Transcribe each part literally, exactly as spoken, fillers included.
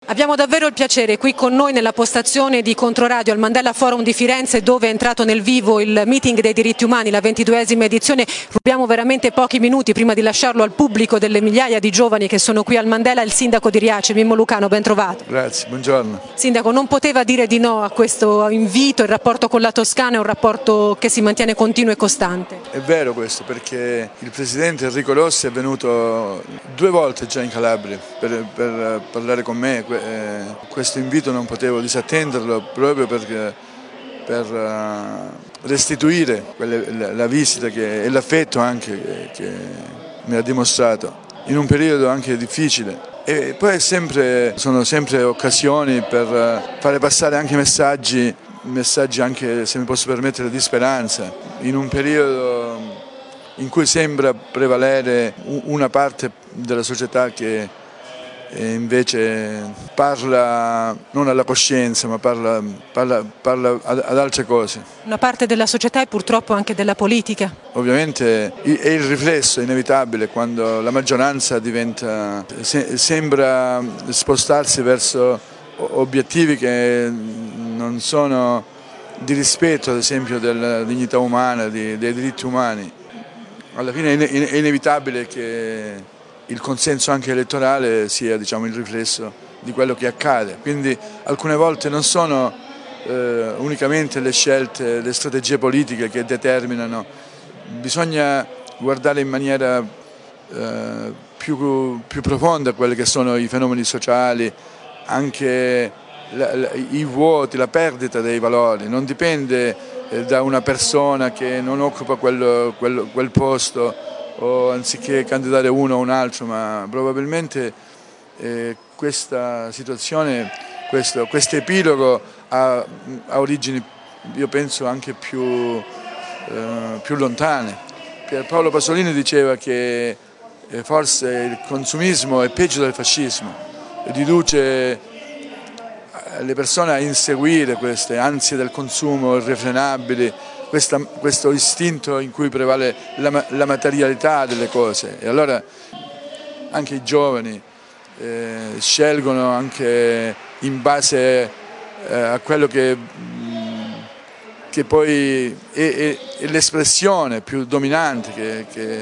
Abbiamo davvero il piacere qui con noi nella postazione di Controradio al Mandela Forum di Firenze, dove è entrato nel vivo il meeting dei diritti umani, la ventiduesima edizione. Rubiamo veramente pochi minuti prima di lasciarlo al pubblico delle migliaia di giovani che sono qui al Mandela. Il sindaco di Riace, Mimmo Lucano, ben trovato. Grazie, buongiorno. Sindaco, non poteva dire di no a questo invito. Il rapporto con la Toscana è un rapporto che si mantiene continuo e costante. È vero questo, perché il presidente Enrico Rossi è venuto due volte già in Calabria per, per parlare con me. Questo invito non potevo disattenderlo proprio perché, per restituire quelle, la visita che, e l'affetto anche che, che mi ha dimostrato in un periodo anche difficile. E poi è sempre, sono sempre occasioni per fare passare anche messaggi, messaggi anche, se mi posso permettere, di speranza, in un periodo in cui sembra prevalere una parte della società che e invece parla non alla coscienza, ma parla, parla, parla ad, ad altre cose. Una parte della società e purtroppo anche della politica. Ovviamente è il riflesso inevitabile quando la maggioranza diventa, se, sembra spostarsi verso obiettivi che non sono di rispetto, ad esempio, della dignità umana, di, dei diritti umani. Alla fine è inevitabile che il consenso anche elettorale sia, diciamo, il riflesso di quello che accade. Quindi alcune volte non sono eh, unicamente le scelte, le strategie politiche che determinano, bisogna guardare in maniera eh, più, più profonda quelli che sono i fenomeni sociali, anche la, la, i vuoti, la perdita dei valori. Non dipende eh, da una persona che non occupa quello, quello, quel posto, o anziché candidare uno o un altro, ma probabilmente eh, questa situazione, questo quest epilogo ha, ha origini, io penso, anche più, eh, più lontane. Pier Paolo Pasolini diceva che eh, forse il consumismo è peggio del fascismo, riduce le persone a inseguire queste ansie del consumo irrefrenabili, Questa, questo istinto in cui prevale la, la materialità delle cose, e allora anche i giovani eh, scelgono anche in base eh, a quello che, che poi è, è, è l'espressione più dominante, che, che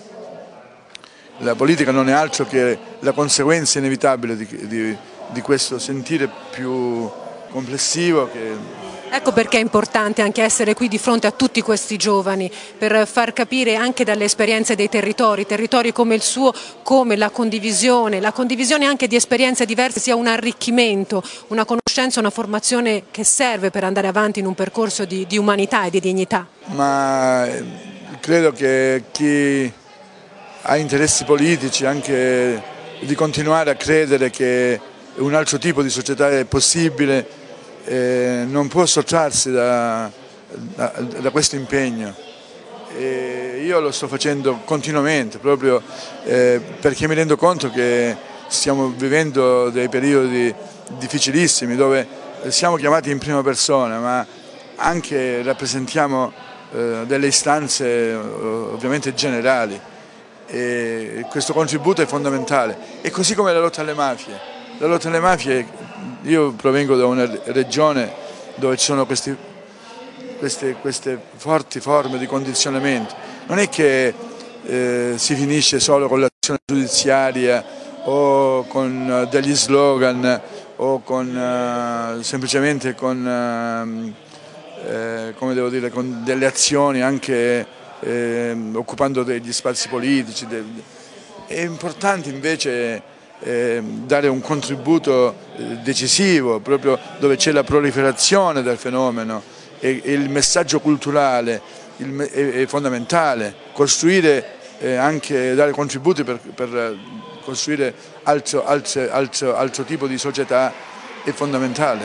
la politica non è altro che la conseguenza inevitabile di, di, di questo sentire più complessivo. Che, Ecco perché è importante anche essere qui di fronte a tutti questi giovani, per far capire anche dalle esperienze dei territori, territori come il suo, come la condivisione, la condivisione anche di esperienze diverse sia un arricchimento, una conoscenza, una formazione che serve per andare avanti in un percorso di, di umanità e di dignità. Ma credo che chi ha interessi politici, anche di continuare a credere che un altro tipo di società è possibile, Eh, non può sottrarsi da, da, da questo impegno. E io lo sto facendo continuamente, proprio eh, perché mi rendo conto che stiamo vivendo dei periodi difficilissimi, dove siamo chiamati in prima persona, ma anche rappresentiamo eh, delle istanze ovviamente generali, e questo contributo è fondamentale. E così come la lotta alle mafie. La lotta alle mafie, io provengo da una regione dove ci sono questi, queste, queste forti forme di condizionamento. Non è che eh, si finisce solo con l'azione giudiziaria o con degli slogan o con, uh, semplicemente con, uh, eh, come devo dire, con delle azioni anche eh, occupando degli spazi politici. È importante invece Eh, dare un contributo eh, decisivo, proprio dove c'è la proliferazione del fenomeno, e, e il messaggio culturale il, è, è fondamentale. Costruire eh, anche, dare contributi per, per costruire altro, altro, altro, altro tipo di società è fondamentale.